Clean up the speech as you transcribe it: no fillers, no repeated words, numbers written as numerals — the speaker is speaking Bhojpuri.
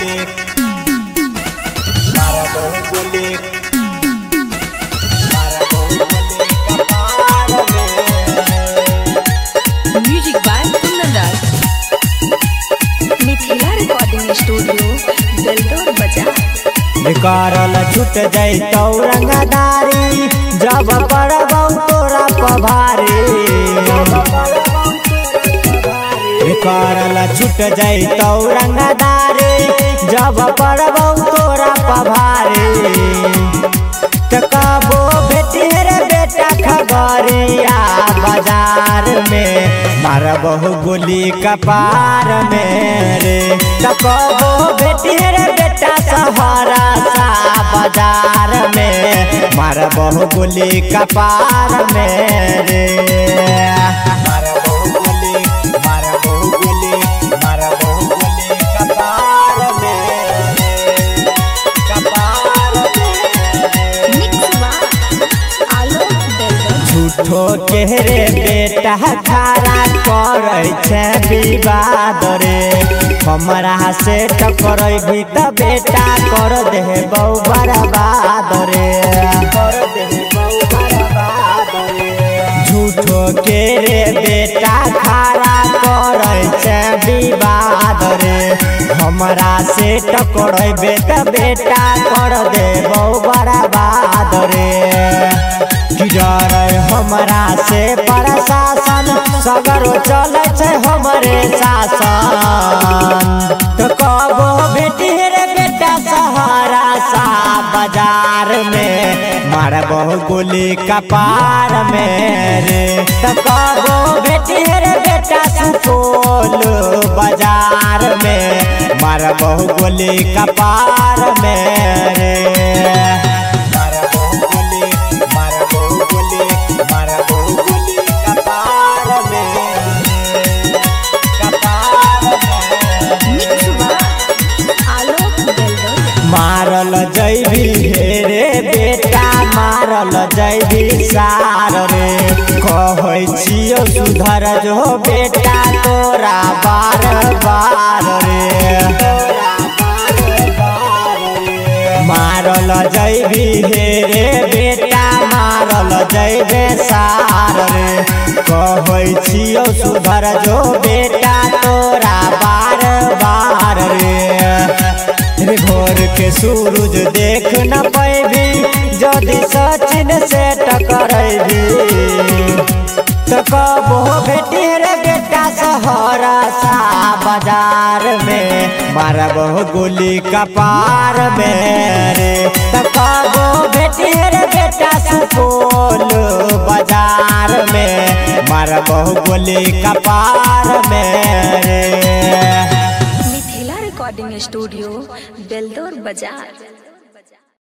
गोली मारा बहु गोली कपार में। Music by Kundan Mithila recording studio Beldaur बाजार। करल छूट जैतौ रंगदारी जब पड़बौ तोरा पभारी। करल छूट जैतौ रंगदारी जब पड़बौ तोरा पभारी। त कबो बेटी रे बेटा खगड़िया बाजार में मारबहु गोली कपार में रे। त कबो बेटी रे बेटा सहारा सा बाजार में मारबहु गोली कपार में रे। मारबहु गोली कपार में कपार में। झूठो के रे बेटा खड़ा करे छे विवाद रे। हमरा से टकराई त बेटा कर देबौ बर्बाद रे। झूठो के रे बेटा खड़ा करे छे विवाद रे। हमरा से टकराई त बेटा कर देबौ बर्बाद रे। हमरा से प्रशासन सगरो चले छे हमरे शासन। तो कबो बेटी रे बेटा सहारा सा बाजार में मारबहु गोली कपार में रे। तो कबो बेटी रे बेटा सुपौल बाजार में मारबहु गोली कपार में रे। मारल जैबी रे बेटा मारल जैबी सार रे। कहै छियो सुधर जो बेटा तोरा बार बार रे। मारल जैबी रे बेटा मारल जैबे सार रे। कहै छियो सुधर जो बेटा तोरा बार बार रे। भोर के सूरज देख न पैबी जदि सचिन से टकराबी। तो कबो बेटी रे बेटा सहारा सा बाजार में मारबहु गोली कपार में रे। तो कबो बेटी रे बेटा सुपौल बाजार में मारबहु गोली कपार में रे। मिथिला रिकॉर्डिंग स्टूडियो बेलदौर बाजार।